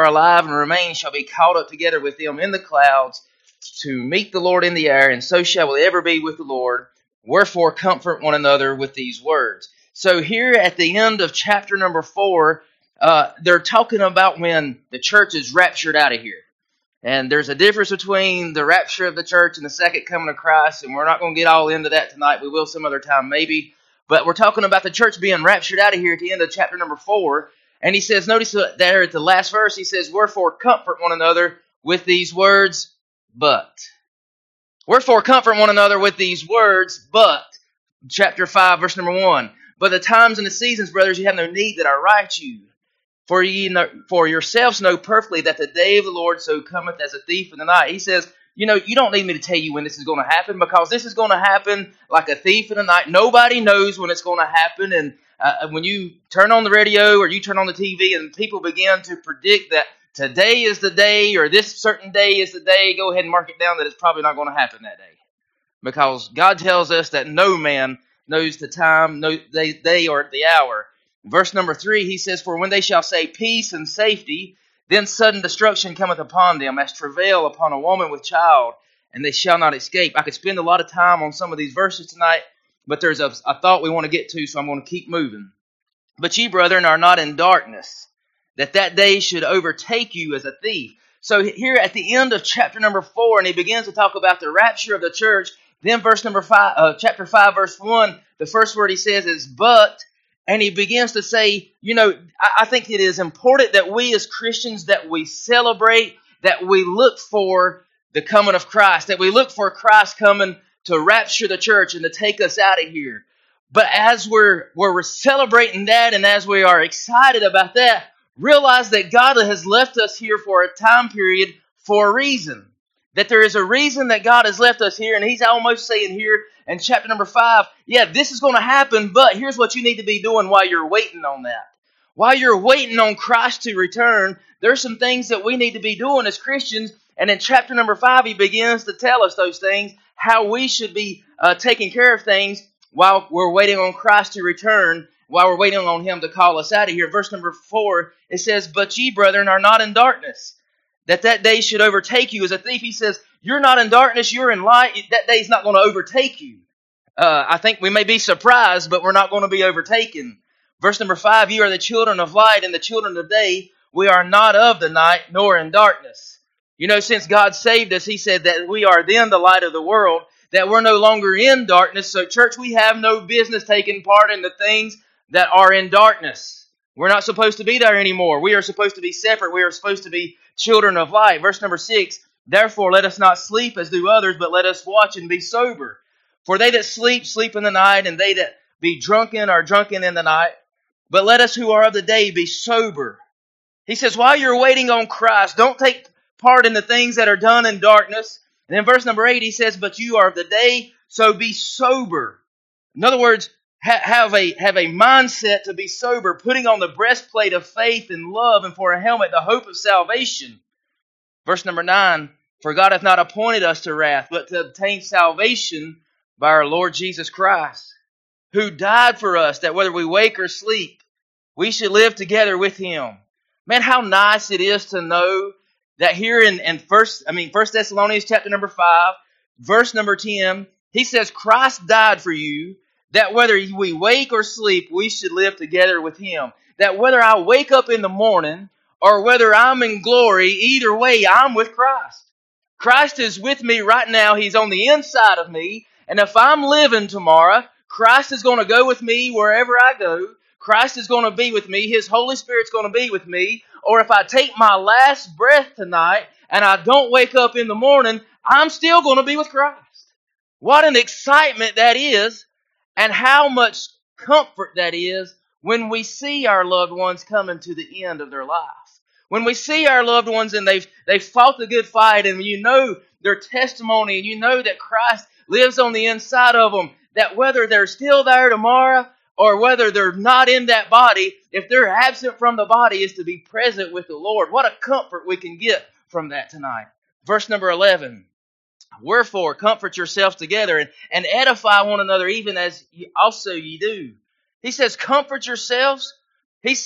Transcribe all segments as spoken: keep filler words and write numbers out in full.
alive and remain shall be caught up together with them in the clouds to meet the Lord in the air, and so shall we ever be with the Lord. Wherefore comfort one another with these words. So here at the end of chapter number four, uh, they're talking about when the church is raptured out of here. And there's a difference between the rapture of the church and the second coming of Christ, and we're not going to get all into that tonight. We will some other time maybe. But we're talking about the church being raptured out of here at the end of chapter number four. And he says, notice there at the last verse, he says, wherefore comfort one another with these words, but. Wherefore comfort one another with these words, but. Chapter five, verse number one. But the times and the seasons, brothers, you have no need that I write you. For ye know, for yourselves know perfectly that the day of the Lord so cometh as a thief in the night. He says, you know, you don't need me to tell you when this is going to happen, because this is going to happen like a thief in the night. Nobody knows when it's going to happen. And uh, when you turn on the radio or you turn on the T V and people begin to predict that today is the day or this certain day is the day, go ahead and mark it down that it's probably not going to happen that day. Because God tells us that no man knows the time, no day, day or the hour. Verse number three, he says, for when they shall say peace and safety, then sudden destruction cometh upon them, as travail upon a woman with child, and they shall not escape. I could spend a lot of time on some of these verses tonight, but there's a, a thought we want to get to, so I'm going to keep moving. But ye, brethren, are not in darkness, that that day should overtake you as a thief. So here at the end of chapter number four, and he begins to talk about the rapture of the church. Then verse number five, uh, chapter five, verse one, the first word he says is but. And he begins to say, you know, I think it is important that we as Christians, that we celebrate, that we look for the coming of Christ, that we look for Christ coming to rapture the church and to take us out of here. But as we're, we're celebrating that, and as we are excited about that, realize that God has left us here for a time period for a reason. That there is a reason that God has left us here, and he's almost saying here in chapter number five, yeah, this is going to happen, but here's what you need to be doing while you're waiting on that. While you're waiting on Christ to return, there's some things that we need to be doing as Christians, and in chapter number five, he begins to tell us those things, how we should be uh, taking care of things while we're waiting on Christ to return, while we're waiting on him to call us out of here. Verse number four, it says, but ye, brethren, are not in darkness, that that day should overtake you as a thief. He says, you're not in darkness, you're in light. That day's not going to overtake you. Uh, I think we may be surprised, but we're not going to be overtaken. Verse number five, you are the children of light and the children of day. We are not of the night, nor in darkness. You know, since God saved us, he said that we are then the light of the world, that we're no longer in darkness. So church, we have no business taking part in the things that are in darkness. We're not supposed to be there anymore. We are supposed to be separate. We are supposed to be children of light. Verse number six, therefore let us not sleep as do others, but let us watch and be sober. For they that sleep, sleep in the night, and they that be drunken are drunken in the night. But let us who are of the day be sober. He says, while you're waiting on Christ, don't take part in the things that are done in darkness. And then verse number eight, he says, but you are of the day, so be sober. In other words, ha- have a have a mindset to be sober, putting on the breastplate of faith and love, and for a helmet the hope of salvation. Verse number nine, for God hath not appointed us to wrath, but to obtain salvation by our Lord Jesus Christ, who died for us, that whether we wake or sleep, we should live together with him. Man, how nice it is to know that here in, in first, I mean, First Thessalonians chapter number five, verse number ten, he says, Christ died for you, that whether we wake or sleep, we should live together with him. That whether I wake up in the morning or whether I'm in glory, either way, I'm with Christ. Christ is with me right now. He's on the inside of me. And if I'm living tomorrow, Christ is going to go with me wherever I go. Christ is going to be with me. His Holy Spirit's going to be with me. Or if I take my last breath tonight and I don't wake up in the morning, I'm still going to be with Christ. What an excitement that is, and how much comfort that is when we see our loved ones coming to the end of their life. When we see our loved ones and they've, they've fought the good fight, and you know their testimony, and you know that Christ lives on the inside of them, that whether they're still there tomorrow or whether they're not in that body, if they're absent from the body, is to be present with the Lord. What a comfort we can get from that tonight. Verse number eleven. Wherefore, comfort yourselves together and, and edify one another, even as you, also ye do. He says, comfort yourselves. He said,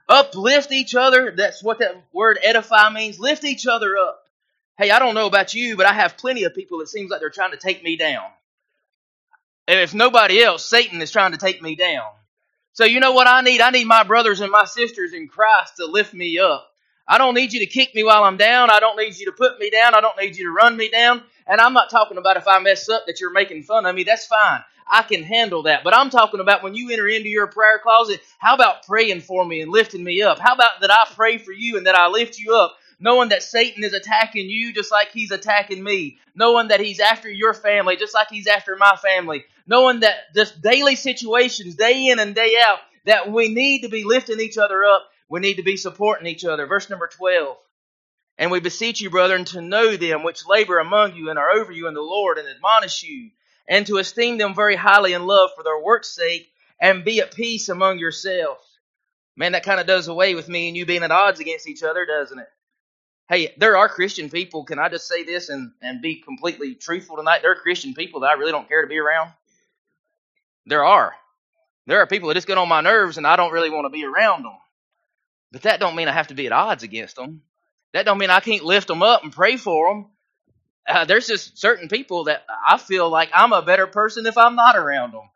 Uplift each other. That's what that word edify means. Lift each other up. Hey, I don't know about you, but I have plenty of people that seems like they're trying to take me down. And if nobody else, Satan is trying to take me down. So you know what I need? I need my brothers and my sisters in Christ to lift me up. I don't need you to kick me while I'm down. I don't need you to put me down. I don't need you to run me down. And I'm not talking about if I mess up that you're making fun of me. That's fine. I can handle that. But I'm talking about when you enter into your prayer closet, how about praying for me and lifting me up? How about that I pray for you and that I lift you up, knowing that Satan is attacking you just like he's attacking me, knowing that he's after your family just like he's after my family, knowing that this daily situations, day in and day out, that we need to be lifting each other up. We need to be supporting each other. Verse number twelve. And we beseech you, brethren, to know them which labor among you and are over you in the Lord, and admonish you, and to esteem them very highly in love for their work's sake, and be at peace among yourselves. Man, that kind of does away with me and you being at odds against each other, doesn't it? Hey, there are Christian people. Can I just say this and, and be completely truthful tonight? There are Christian people that I really don't care to be around. There are. There are people that just get on my nerves and I don't really want to be around them. But that don't mean I have to be at odds against them. That don't mean I can't lift them up and pray for them. Uh, there's just certain people that I feel like I'm a better person if I'm not around them.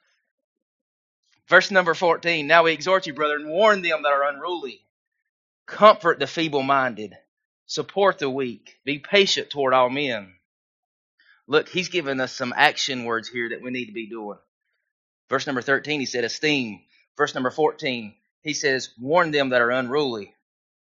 Verse number fourteen. Now we exhort you, brethren, warn them that are unruly. Comfort the feeble-minded. Support the weak. Be patient toward all men. Look, he's given us some action words here that we need to be doing. Verse number thirteen, he said, esteem. Verse number fourteen, he says, warn them that are unruly.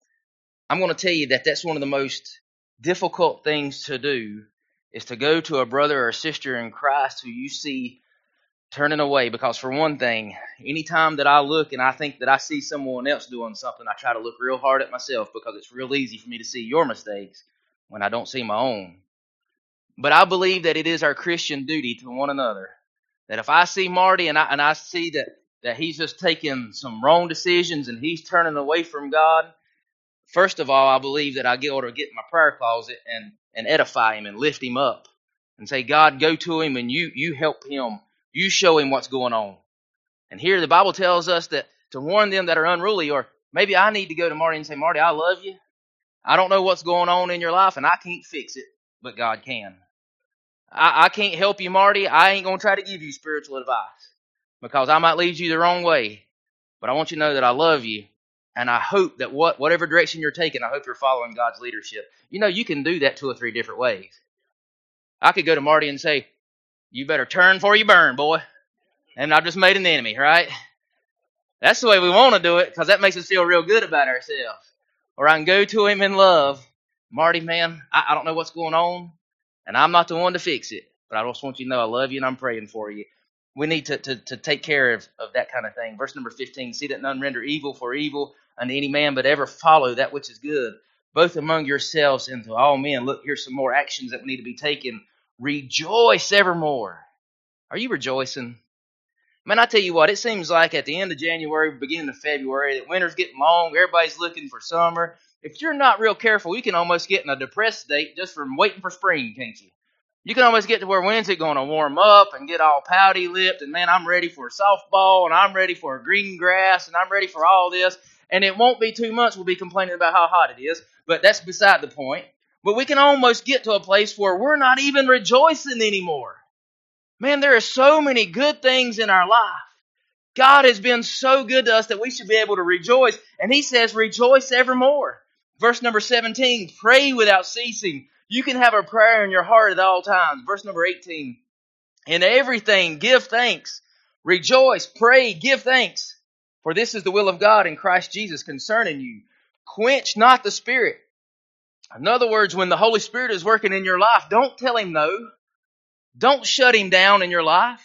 I'm going to tell you that that's one of the most difficult things to do, is to go to a brother or sister in Christ who you see turning away. Because for one thing, anytime that I look and I think that I see someone else doing something, I try to look real hard at myself, because it's real easy for me to see your mistakes when I don't see my own. But I believe that it is our Christian duty to one another, that if I see Marty and I and I see that, that he's just taking some wrong decisions and he's turning away from God, first of all, I believe that I ought to get in my prayer closet and, and edify him and lift him up and say, God, go to him and you you help him. You show him what's going on. And here the Bible tells us that to warn them that are unruly, or maybe I need to go to Marty and say, Marty, I love you. I don't know what's going on in your life and I can't fix it, but God can. I, I can't help you, Marty. I ain't going to try to give you spiritual advice because I might lead you the wrong way. But I want you to know that I love you. And I hope that what whatever direction you're taking, I hope you're following God's leadership. You know, you can do that two or three different ways. I could go to Marty and say, you better turn for you burn, boy. And I've just made an enemy, right? That's the way we want to do it, because that makes us feel real good about ourselves. Or I can go to him in love. Marty, man, I, I don't know what's going on, and I'm not the one to fix it. But I just want you to know I love you and I'm praying for you. We need to, to, to take care of, of that kind of thing. Verse number fifteen, see that none render evil for evil unto any man, but ever follow that which is good, both among yourselves and to all men. Look, here's some more actions that need to be taken. Rejoice evermore. Are you rejoicing? Man, I tell you what, it seems like at the end of January, beginning of February, that winter's getting long, everybody's looking for summer. If you're not real careful, you can almost get in a depressed state just from waiting for spring, can't you? You can almost get to where when's it going to warm up and get all pouty lipped, and man, I'm ready for a softball, and I'm ready for a green grass, and I'm ready for all this. And it won't be two months we'll be complaining about how hot it is, but that's beside the point. But we can almost get to a place where we're not even rejoicing anymore. Man, there are so many good things in our life. God has been so good to us that we should be able to rejoice. And he says, rejoice evermore. Verse number seventeen, pray without ceasing. You can have a prayer in your heart at all times. Verse number eighteen, in everything give thanks. Rejoice, pray, give thanks. For this is the will of God in Christ Jesus concerning you. Quench not the Spirit. In other words, when the Holy Spirit is working in your life, don't tell him no. Don't shut him down in your life.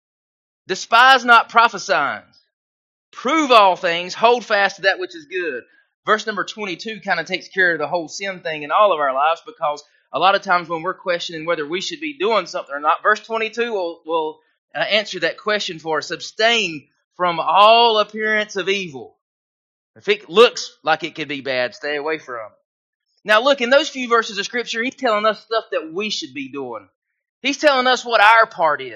Despise not prophesying. Prove all things. Hold fast to that which is good. Verse number twenty-two kind of takes care of the whole sin thing in all of our lives, because a lot of times when we're questioning whether we should be doing something or not, verse twenty-two will, will uh, answer that question for us. Abstain from all appearance of evil. If it looks like it could be bad, stay away from it. Now look, in those few verses of Scripture, he's telling us stuff that we should be doing. He's telling us what our part is.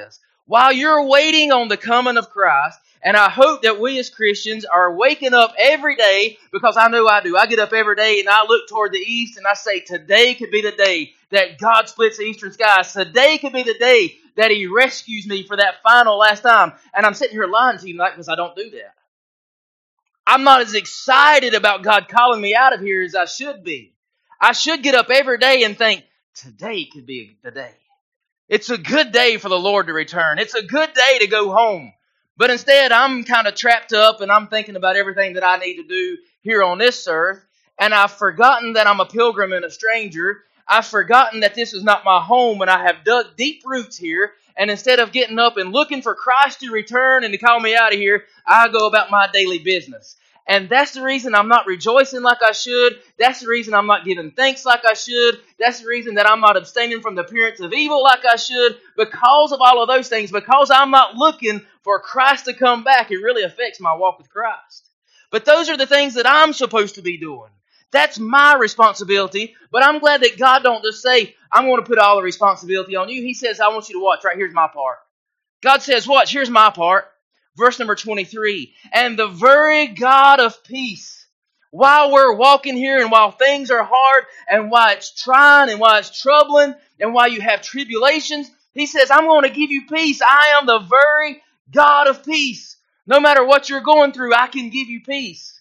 While you're waiting on the coming of Christ, and I hope that we as Christians are waking up every day, because I know I do. I get up every day and I look toward the east and I say, today could be the day that God splits the eastern skies. Today could be the day that He rescues me for that final last time. And I'm sitting here lying to you tonight because I don't do that. I'm not as excited about God calling me out of here as I should be. I should get up every day and think, today could be the day. It's a good day for the Lord to return. It's a good day to go home. But instead, I'm kind of trapped up and I'm thinking about everything that I need to do here on this earth. And I've forgotten that I'm a pilgrim and a stranger. I've forgotten that this is not my home and I have dug deep roots here. And instead of getting up and looking for Christ to return and to call me out of here, I go about my daily business. And that's the reason I'm not rejoicing like I should. That's the reason I'm not giving thanks like I should. That's the reason that I'm not abstaining from the appearance of evil like I should. Because of all of those things, because I'm not looking for Christ to come back, it really affects my walk with Christ. But those are the things that I'm supposed to be doing. That's my responsibility. But I'm glad that God don't just say, I'm going to put all the responsibility on you. He says, I want you to watch. Right, here's my part. God says, watch, here's my part. Verse number twenty-three, and the very God of peace, while we're walking here and while things are hard and while it's trying and while it's troubling and while you have tribulations, He says, I'm going to give you peace. I am the very God of peace. No matter what you're going through, I can give you peace.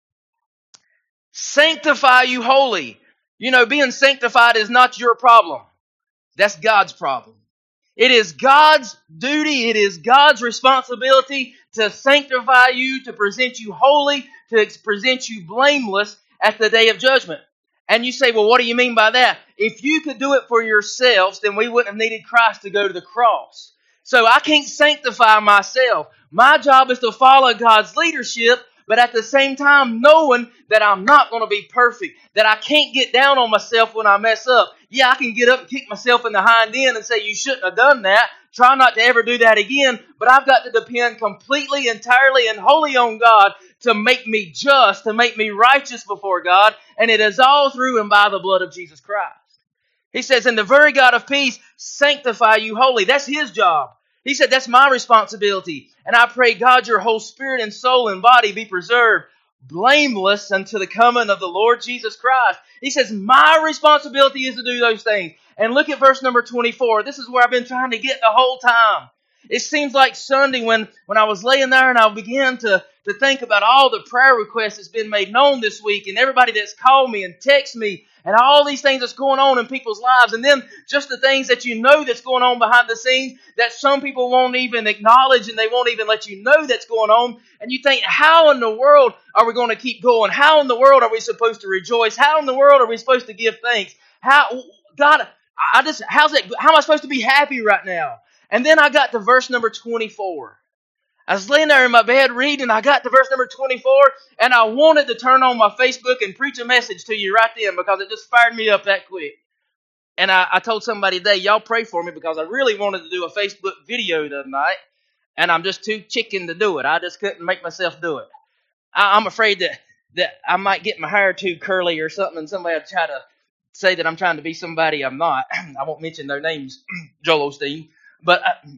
Sanctify you holy. You know, being sanctified is not your problem. That's God's problem. It is God's duty, it is God's responsibility to sanctify you, to present you holy, to present you blameless at the day of judgment. And you say, well, what do you mean by that? If you could do it for yourselves, then we wouldn't have needed Christ to go to the cross. So I can't sanctify myself. My job is to follow God's leadership, but at the same time knowing that I'm not going to be perfect, that I can't get down on myself when I mess up. Yeah, I can get up and kick myself in the hind end and say, you shouldn't have done that. Try not to ever do that again. But I've got to depend completely, entirely, and wholly on God to make me just, to make me righteous before God. And it is all through and by the blood of Jesus Christ. He says, and the very God of peace sanctify you holy. That's His job. He said, that's my responsibility. And I pray, God, your whole spirit and soul and body be preserved blameless unto the coming of the Lord Jesus Christ. He says, my responsibility is to do those things. And look at verse number twenty-four. This is where I've been trying to get the whole time. It seems like Sunday when, when I was laying there and I began to, to think about all the prayer requests that's been made known this week and everybody that's called me and texted me and all these things that's going on in people's lives, and then just the things that you know that's going on behind the scenes that some people won't even acknowledge and they won't even let you know that's going on. And you think, how in the world are we going to keep going? How in the world are we supposed to rejoice? How in the world are we supposed to give thanks? How, God, I just, how's it, how am I supposed to be happy right now? And then I got to verse number twenty-four. I was laying there in my bed reading, I got to verse number twenty-four, and I wanted to turn on my Facebook and preach a message to you right then because it just fired me up that quick. And I, I told somebody today, y'all pray for me because I really wanted to do a Facebook video the other night, and I'm just too chicken to do it. I just couldn't make myself do it. I, I'm afraid that, that I might get my hair too curly or something, and somebody will try to say that I'm trying to be somebody I'm not. I won't mention their names, Joel Osteen, but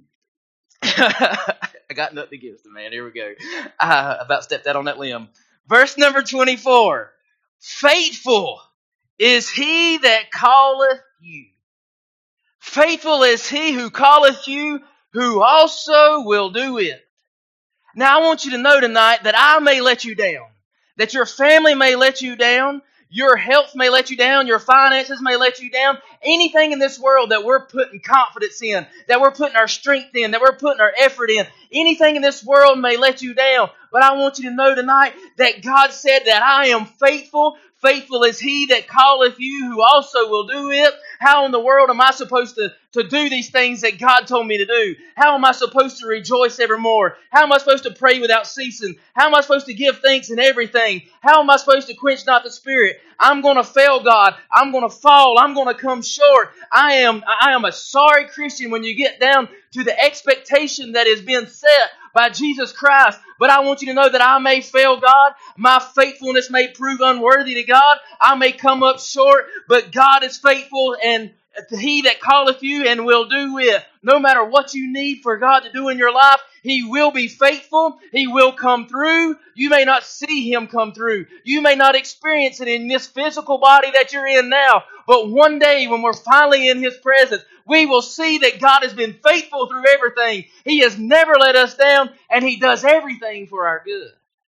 I, I got nothing against the man. Here we go. I about stepped out on that limb. Verse number twenty-four. Faithful is he that calleth you. Faithful is he who calleth you, who also will do it. Now I want you to know tonight that I may let you down, that your family may let you down, your health may let you down, your finances may let you down. Anything in this world that we're putting confidence in, that we're putting our strength in, that we're putting our effort in, anything in this world may let you down. But I want you to know tonight that God said that I am faithful. Faithful is he that calleth you, who also will do it. How in the world am I supposed to, to do these things that God told me to do? How am I supposed to rejoice evermore? How am I supposed to pray without ceasing? How am I supposed to give thanks in everything? How am I supposed to quench not the spirit? I'm going to fail, God. I'm going to fall. I'm going to come short. I am, I am a sorry Christian when you get down to the expectation that is being set by Jesus Christ. But I want you to know that I may fail God. My faithfulness may prove unworthy to God. I may come up short, but God is faithful, and He that calleth you and will do it. No matter what you need for God to do in your life, He will be faithful. He will come through. You may not see Him come through. You may not experience it in this physical body that you're in now. But one day when we're finally in His presence, we will see that God has been faithful through everything. He has never let us down, and He does everything for our good.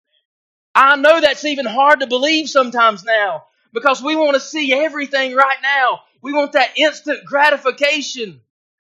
I know that's even hard to believe sometimes now, because we want to see everything right now. We want that instant gratification.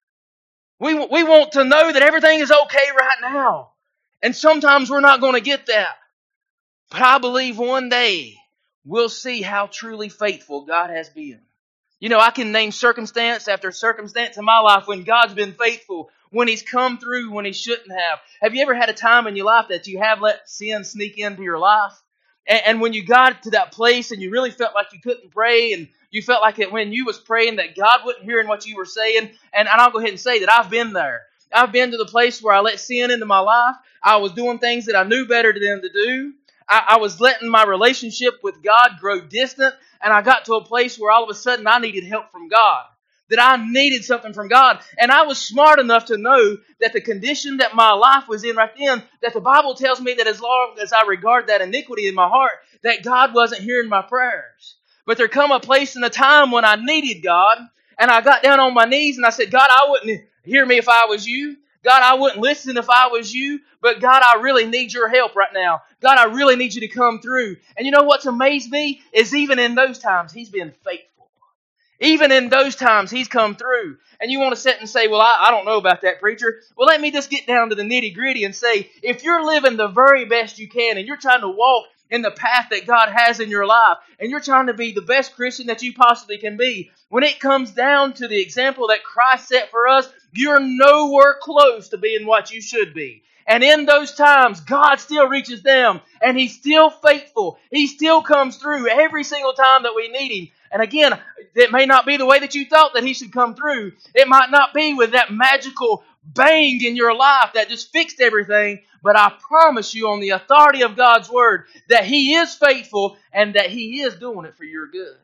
We, we want to know that everything is okay right now. And sometimes we're not going to get that. But I believe one day we'll see how truly faithful God has been. You know, I can name circumstance after circumstance in my life when God's been faithful, when He's come through when He shouldn't have. Have you ever had a time in your life that you have let sin sneak into your life? And, and when you got to that place and you really felt like you couldn't pray, and you felt like it when you was praying that God wasn't hearing what you were saying, and, and I'll go ahead and say that I've been there. I've been to the place where I let sin into my life. I was doing things that I knew better than to do. I, I was letting my relationship with God grow distant, and I got to a place where all of a sudden I needed help from God. That I needed something from God. And I was smart enough to know that the condition that my life was in right then, that the Bible tells me that as long as I regard that iniquity in my heart, that God wasn't hearing my prayers. But there come a place in a time when I needed God, and I got down on my knees and I said, God, I wouldn't hear me if I was you. God, I wouldn't listen if I was you. But God, I really need your help right now. God, I really need you to come through. And you know what's amazed me is even in those times, He's been faithful. Even in those times, He's come through. And you want to sit and say, well, I, I don't know about that, preacher. Well, let me just get down to the nitty gritty and say, if you're living the very best you can and you're trying to walk in the path that God has in your life, and you're trying to be the best Christian that you possibly can be, when it comes down to the example that Christ set for us, you're nowhere close to being what you should be. And in those times, God still reaches down, and He's still faithful. He still comes through every single time that we need Him. And again, it may not be the way that you thought that He should come through. It might not be with that magical bang in your life that just fixed everything. But I promise you on the authority of God's Word that He is faithful and that He is doing it for your good.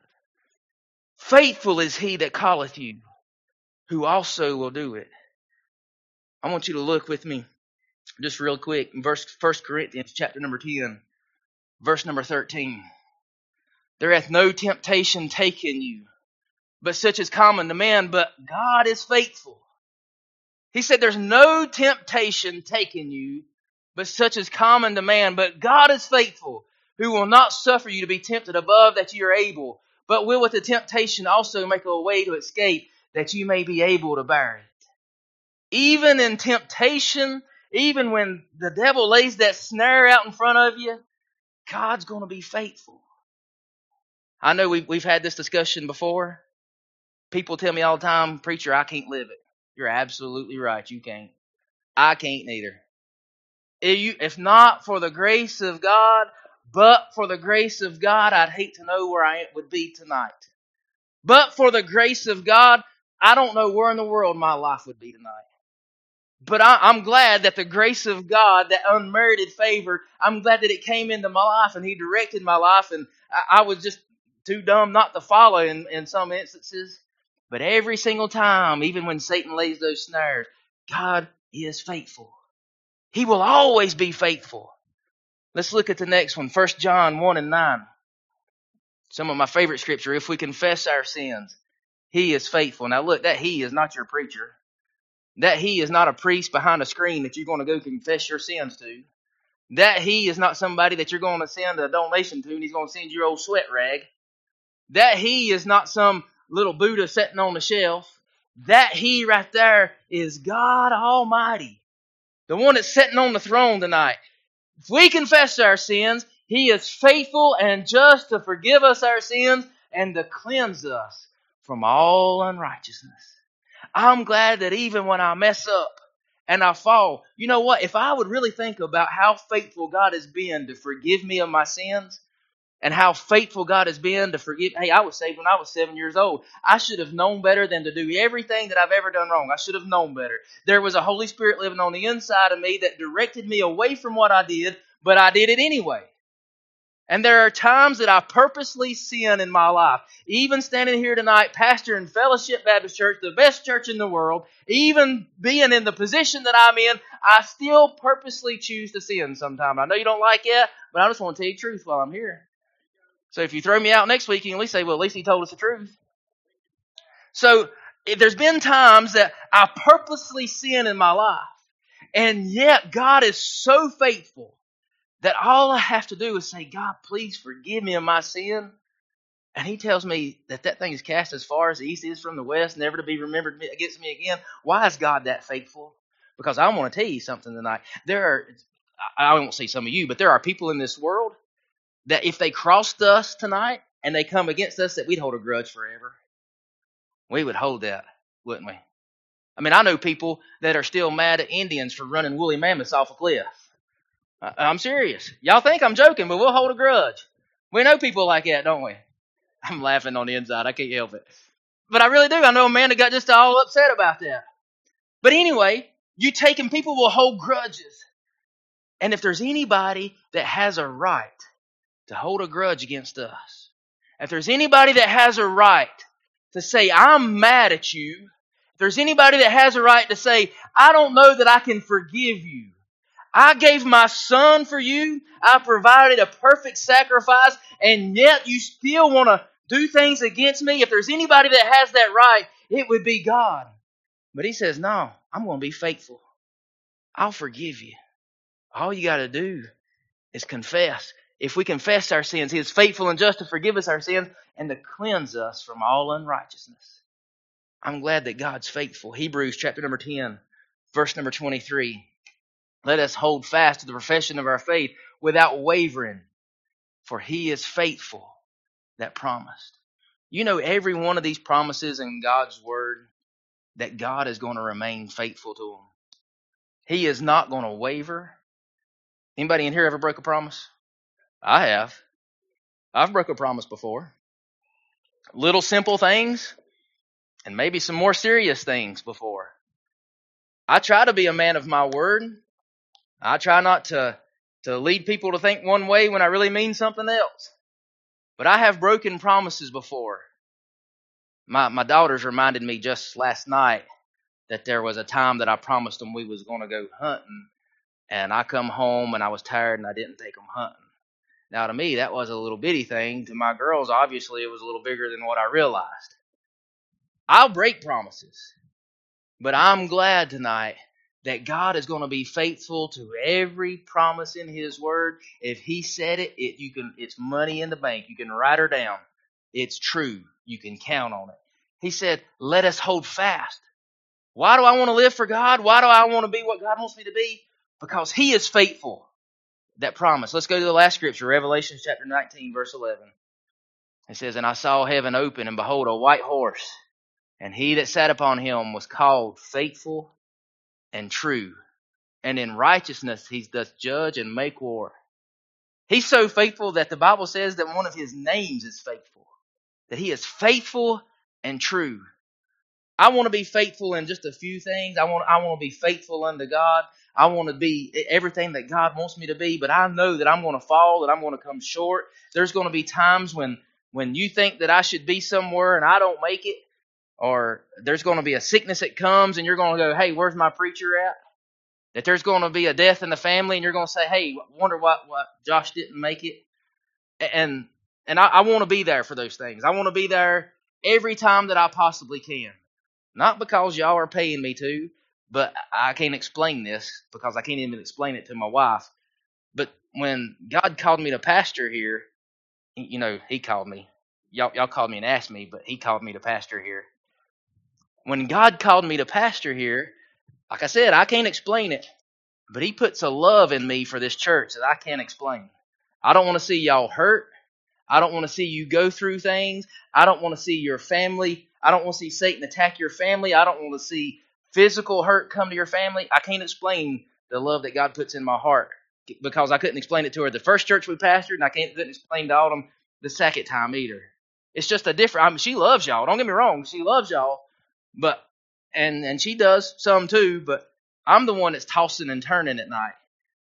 Faithful is He that calleth you, who also will do it. I want you to look with me just real quick in verse First Corinthians chapter number ten, verse number thirteen. There hath no temptation taken you, but such is common to man, but God is faithful. He said there's no temptation taken you, but such is common to man, but God is faithful, who will not suffer you to be tempted above that you are able, but will with the temptation also make a way to escape, that you may be able to bear it. Even in temptation, even when the devil lays that snare out in front of you, God's going to be faithful. I know we've, we've had this discussion before. People tell me all the time, preacher, I can't live it. You're absolutely right. You can't. I can't neither. If not for the grace of God, but for the grace of God, I'd hate to know where I would be tonight. But for the grace of God, I don't know where in the world my life would be tonight. But I, I'm glad that the grace of God, that unmerited favor, I'm glad that it came into my life and He directed my life, and I, I was just too dumb not to follow in, in some instances. But every single time, even when Satan lays those snares, God is faithful. He will always be faithful. Let's look at the next one, First John one and nine. Some of my favorite scripture. If we confess our sins, He is faithful. Now look, that He is not your preacher. That He is not a priest behind a screen that you're going to go confess your sins to. That He is not somebody that you're going to send a donation to and He's going to send your old sweat rag. That He is not some little Buddha sitting on the shelf. That He right there is God Almighty. The one that's sitting on the throne tonight. If we confess our sins, He is faithful and just to forgive us our sins and to cleanse us from all unrighteousness. I'm glad that even when I mess up and I fall, you know what? If I would really think about how faithful God has been to forgive me of my sins, and how faithful God has been to forgive. Hey, I was saved when I was seven years old. I should have known better than to do everything that I've ever done wrong. I should have known better. There was a Holy Spirit living on the inside of me that directed me away from what I did, but I did it anyway. And there are times that I purposely sin in my life. Even standing here tonight, pastor in Fellowship Baptist Church, the best church in the world, even being in the position that I'm in, I still purposely choose to sin sometimes. I know you don't like it, but I just want to tell you the truth while I'm here. So if you throw me out next week, you can at least say, well, at least he told us the truth. So there's been times that I purposely sin in my life. And yet God is so faithful that all I have to do is say, God, please forgive me of my sin. And he tells me that that thing is cast as far as the east is from the west, never to be remembered against me again. Why is God that faithful? Because I want to tell you something tonight. There are, I won't say some of you, but there are people in this world that if they crossed us tonight and they come against us, that we'd hold a grudge forever. We would hold that, wouldn't we? I mean, I know people that are still mad at Indians for running woolly mammoths off a cliff. I'm serious. Y'all think I'm joking, but we'll hold a grudge. We know people like that, don't we? I'm laughing on the inside. I can't help it. But I really do. I know a man that got just all upset about that. But anyway, you take and people will hold grudges. And if there's anybody that has a right to hold a grudge against us, if there's anybody that has a right to say, I'm mad at you, if there's anybody that has a right to say, I don't know that I can forgive you, I gave my son for you. I provided a perfect sacrifice, and yet you still want to do things against me. If there's anybody that has that right, it would be God. But he says, no, I'm going to be faithful. I'll forgive you. All you got to do is confess. If we confess our sins, he is faithful and just to forgive us our sins and to cleanse us from all unrighteousness. I'm glad that God's faithful. Hebrews chapter number ten, verse number twenty-three. Let us hold fast to the profession of our faith without wavering, for he is faithful that promised. You know, every one of these promises in God's word, that God is going to remain faithful to them. He is not going to waver. Anybody in here ever broke a promise? I have. I've broke a promise before. Little simple things and maybe some more serious things before. I try to be a man of my word. I try not to, to lead people to think one way when I really mean something else. But I have broken promises before. My my daughters reminded me just last night that there was a time that I promised them we was going to go hunting. And I come home and I was tired and I didn't take them hunting. Now to me, that was a little bitty thing. To my girls, obviously, it was a little bigger than what I realized. I'll break promises. But I'm glad tonight that God is going to be faithful to every promise in his word. If he said it, it you can it's money in the bank. You can write her down. It's true. You can count on it. He said, let us hold fast. Why do I want to live for God? Why do I want to be what God wants me to be? Because he is faithful. That promise. Let's go to the last scripture, Revelation chapter nineteen, verse eleven. It says, and I saw heaven open, and behold, a white horse, and he that sat upon him was called Faithful and True, and in righteousness he doth judge and make war. He's so faithful that the Bible says that one of his names is faithful, that he is faithful and true. I want to be faithful in just a few things. I want, I want to be faithful unto God. I want to be everything that God wants me to be, but I know that I'm going to fall, that I'm going to come short. There's going to be times when, when you think that I should be somewhere and I don't make it, or there's going to be a sickness that comes and you're going to go, hey, where's my preacher at? That there's going to be a death in the family and you're going to say, hey, wonder what, what Josh didn't make it. And, and I, I want to be there for those things. I want to be there every time that I possibly can. Not because y'all are paying me to, but I can't explain this because I can't even explain it to my wife. But when God called me to pastor here, you know, he called me. Y'all, y'all called me and asked me, but he called me to pastor here. When God called me to pastor here, like I said, I can't explain it, but he puts a love in me for this church that I can't explain. I don't want to see y'all hurt. I don't want to see you go through things. I don't want to see your family. I don't want to see Satan attack your family. I don't want to see physical hurt come to your family. I can't explain the love that God puts in my heart because I couldn't explain it to her the first church we pastored, and I can't couldn't explain to Autumn the second time either. It's just a different. I mean, she loves y'all. Don't get me wrong. She loves y'all, but and and she does some too. But I'm the one that's tossing and turning at night.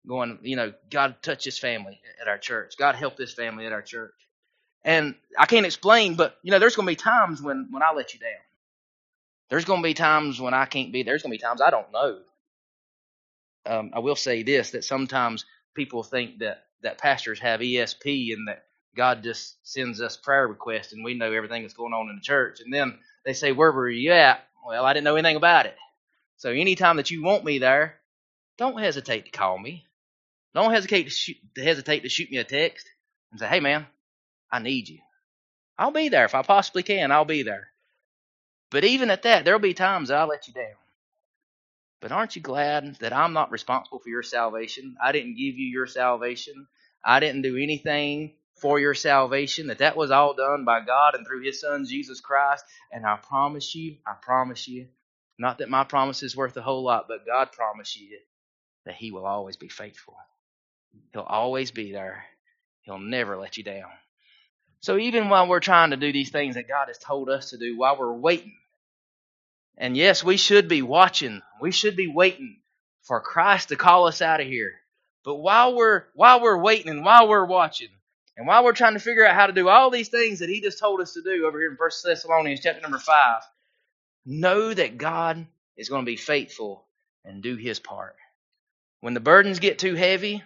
going, you know, God touch this family at our church. God help this family at our church. And I can't explain, but, you know, there's going to be times when, when I let you down. There's going to be times when I can't be. There's going to be times I don't know. Um, I will say this, that sometimes people think that, that pastors have E S P and that God just sends us prayer requests and we know everything that's going on in the church. And then they say, where were you at? Well, I didn't know anything about it. So anytime that you want me there, don't hesitate to call me. Don't hesitate to, shoot, to hesitate to shoot me a text and say, hey, man, I need you. I'll be there. If I possibly can, I'll be there. But even at that, there'll be times that I'll let you down. But aren't you glad that I'm not responsible for your salvation? I didn't give you your salvation. I didn't do anything for your salvation. That that was all done by God and through His Son, Jesus Christ. And I promise you, I promise you, not that my promise is worth a whole lot, but God promised you that He will always be faithful. He'll always be there. He'll never let you down. So even while we're trying to do these things that God has told us to do, while we're waiting, and yes, we should be watching. We should be waiting for Christ to call us out of here. But while we're while we're waiting and while we're watching and while we're trying to figure out how to do all these things that He just told us to do over here in First Thessalonians chapter number five, know that God is going to be faithful and do His part. When the burdens get too heavy,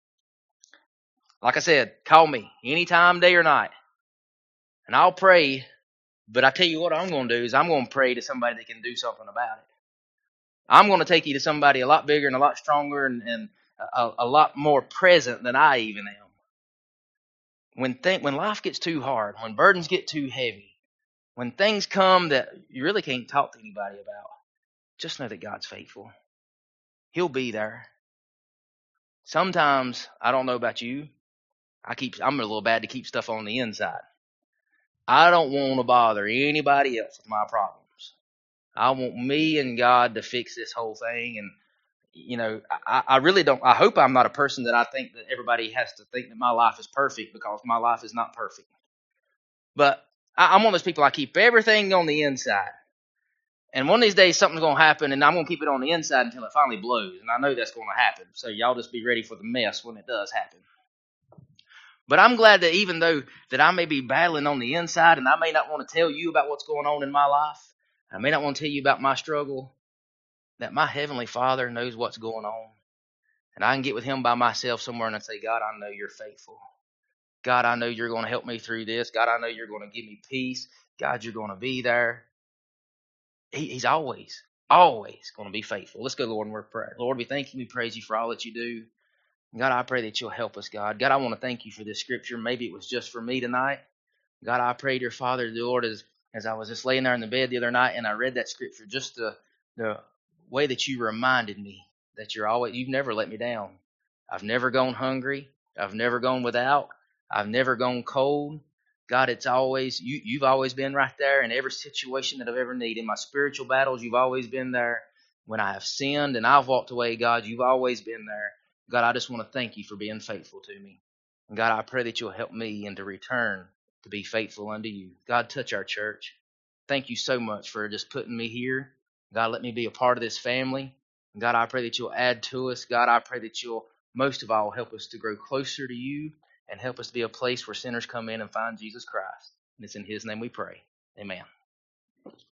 like I said, call me anytime, day or night, and I'll pray. But I tell you what I'm going to do is I'm going to pray to somebody that can do something about it. I'm going to take you to somebody a lot bigger and a lot stronger and, and a, a lot more present than I even am. When th- when life gets too hard, when burdens get too heavy, when things come that you really can't talk to anybody about, just know that God's faithful. He'll be there. Sometimes, I don't know about you, I keep I'm a little bad to keep stuff on the inside. I don't want to bother anybody else with my problems. I want me and God to fix this whole thing. And, you know, I, I really don't, I hope I'm not a person that I think that everybody has to think that my life is perfect, because my life is not perfect. But I, I'm one of those people, I keep everything on the inside. And one of these days something's going to happen and I'm going to keep it on the inside until it finally blows. And I know that's going to happen. So y'all just be ready for the mess when it does happen. But I'm glad that even though that I may be battling on the inside and I may not want to tell you about what's going on in my life, I may not want to tell you about my struggle, that my Heavenly Father knows what's going on. And I can get with Him by myself somewhere and I say, God, I know You're faithful. God, I know You're going to help me through this. God, I know You're going to give me peace. God, You're going to be there. He, he's always, always going to be faithful. Let's go, Lord, and we're prayer. Lord, we thank You. We praise You for all that You do. God, I pray that You'll help us, God. God, I want to thank You for this scripture. Maybe it was just for me tonight. God, I pray, dear Father, the Lord, as, as I was just laying there in the bed the other night and I read that scripture, just the, the way that You reminded me that You're always, You've never let me down. I've never gone hungry. I've never gone without. I've never gone cold. God, it's always, you, You've always been right there in every situation that I've ever needed. In my spiritual battles, You've always been there. When I have sinned and I've walked away, God, You've always been there. God, I just want to thank You for being faithful to me. And God, I pray that You'll help me in to return to be faithful unto You. God, touch our church. Thank You so much for just putting me here. God, let me be a part of this family. And God, I pray that You'll add to us. God, I pray that You'll most of all help us to grow closer to You and help us to be a place where sinners come in and find Jesus Christ. And it's in His name we pray. Amen.